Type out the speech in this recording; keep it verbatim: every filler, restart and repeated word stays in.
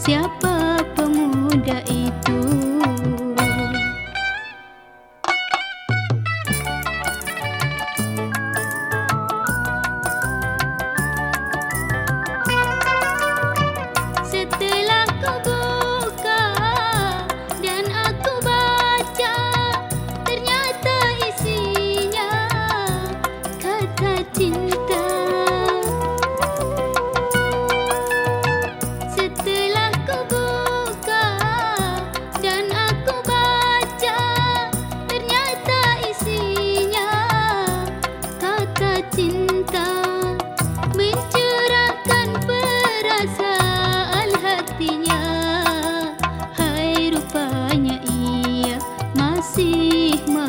siapa pemuda itu? Setelah ku buka dan aku baca, ternyata isinya kata cinta. Setelah ku buka dan aku baca, ternyata isinya kata cinta, mencurahkan perasaan hatinya. Hai, rupanya ia masih